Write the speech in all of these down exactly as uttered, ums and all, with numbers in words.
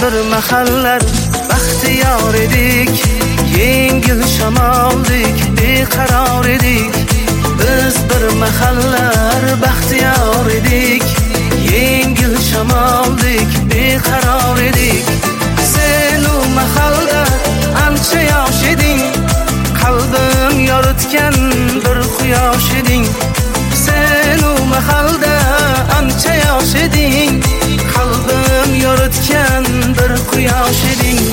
bir mahallar baxtiyor edik, yengil shamoldek beqaror edik. Biz bir mahallar baxtiyor edik, yengil shamoldek beqaror edik. Sen u mahalda ancha yosh eding, qalbim yoritgan bir quyosh eding. Sen u mahalda ancha yosh eding, qalbim yoritgan bir quyosh eding.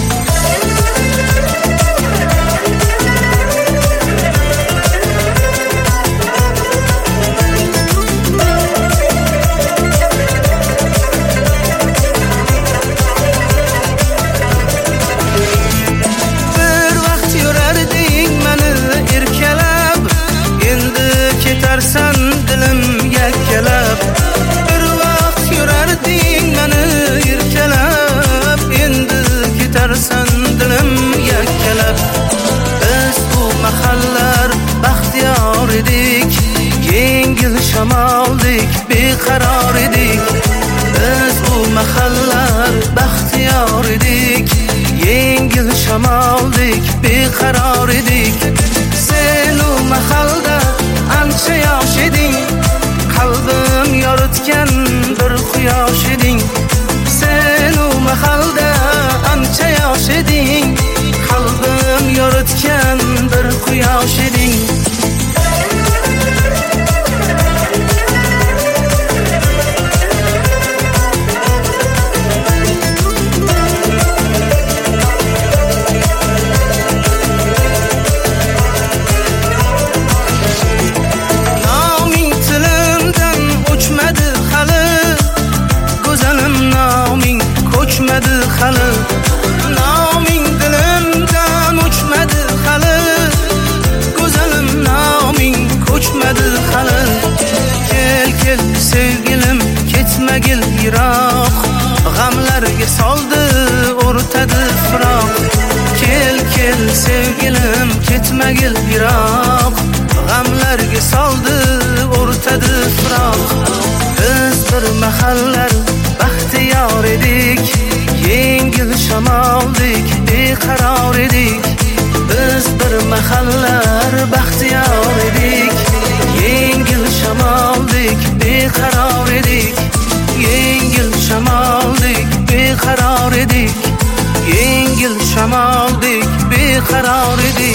Yengil shamoldek beqaror edik. Biz u mahallar baxtiyor edik, yengil shamoldek beqaror edik. Sen u mahalda ancha yosh eding, qalbim yoritgan bir quyosh eding. Sen u mahalda ancha yosh eding, qalbim yoritgan bir quyosh eding. Hali noming dilimdan o'chmadi hali, go'zalim noming ko'chmadi hali. Kel kel sevgilim ketmagil yiroq, g'amlarga soldi o'rtadi firoq. Kel kel sevgilim ketmagil yiroq, g'amlarga soldi o'rtadi firoq. Biz bir mahallar baxtiyor edik, yengil shamoldek beqaror edik. Biz bir mahallar baxtiyor edik, yengil shamoldek beqaror edik. Yengil shamoldek beqaror edik, yengil shamoldek beqaror edik.